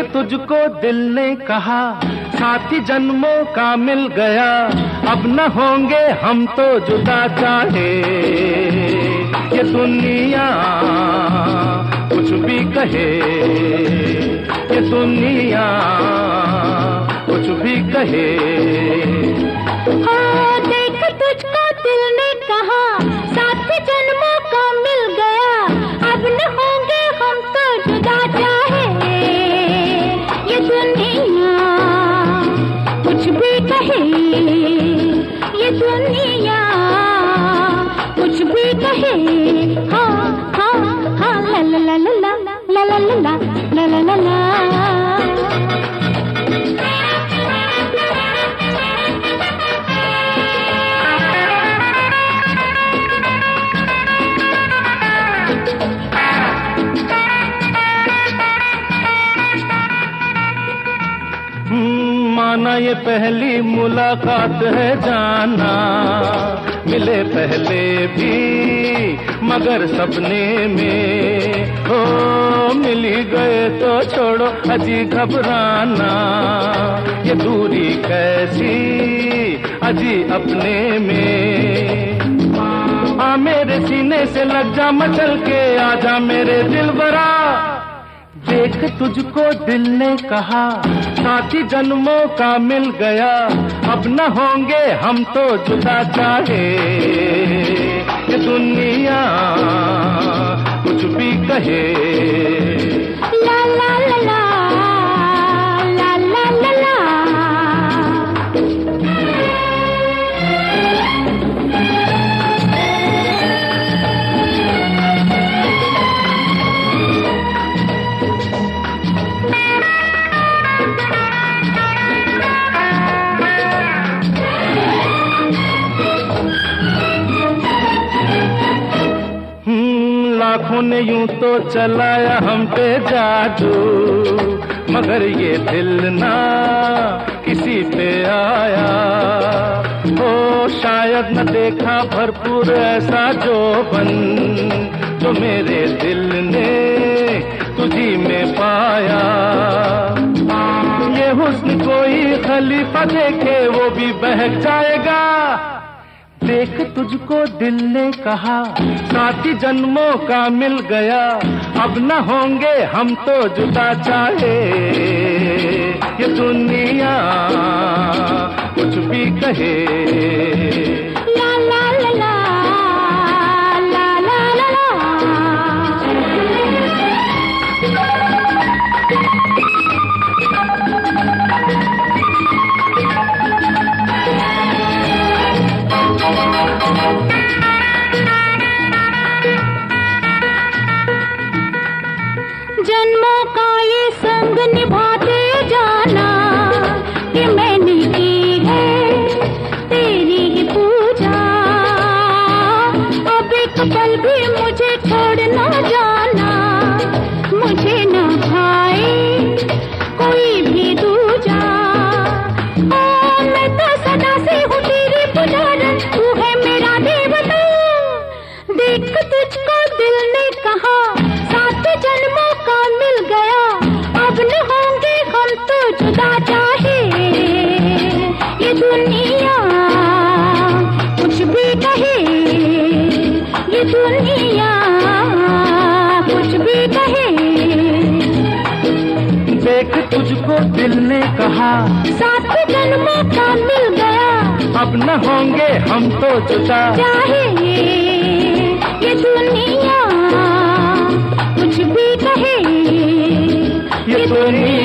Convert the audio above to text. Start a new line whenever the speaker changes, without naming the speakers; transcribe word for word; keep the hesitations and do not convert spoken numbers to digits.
तुझको दिल ने कहा साथी जन्मों का मिल गया, अब न होंगे हम तो जुदा चाहे ये दुनिया कुछ भी कहे, ये दुनिया कुछ भी कहे।
हाँ, देख तुझको दिल ने कहा साथी जन्मों का मिल गया, अब न होंगे हम तो जुदा चाहे ये दुनिया कुछ भी कहे, ये दुनिया कुछ भी कहे। हाँ हाँ हाँ ला ला ला ला ला ला ला ला ला ला ला।
माना ये पहली मुलाकात है जाना, मिले पहले भी मगर सपने में, हो मिली गए तो छोड़ो अजी घबराना, ये दूरी कैसी अजी अपने में। आ मेरे सीने से लग जा मचल के, आजा मेरे दिल बरा, देख तुझको दिल ने कहा साथी जन्मों का मिल गया, अब न होंगे हम तो जुदा चाहे ये दुनिया कुछ भी कहे।
ला ला ला ला ला ला ला ला।
लाखों ने यूं तो चलाया हम पे जादू, मगर ये दिल ना किसी पे आया, ओ शायद न देखा भरपूर ऐसा जोबन जो मेरे दिल ने तुझी में पाया। ये हुस्न कोई खलीफा देखे वो भी बहक जाएगा, देख तुझको दिल ने कहा साथी जन्मों का मिल गया, अब न होंगे हम तो जुदा चाहे ये दुनिया कुछ भी कहे।
ला ला ला ला ला ला ला ला। जन्मों का ये संग निभाते जाना, कि मैंने की है तेरी ही पूजा, अब एक पल भी मुझे छोड़ न जाना, मुझे न भाए कोई भी दूजा। ओ मैं तो सदा से हूँ तेरी पुजारन, तू है मेरा देवता। देख तुझको दिल ने कहा सात जन्मों का मिल गया, अब न होंगे हम तो जुदा चाहे ये दुनिया कुछ भी कहे, ये दुनिया कुछ भी कहे।
देख तुझको दिल ने कहा
सात जन्मों का मिल गया,
अब न होंगे हम तो जुदा
चाहे ये दुनिया कुछ भी कहे,
ये दुनिया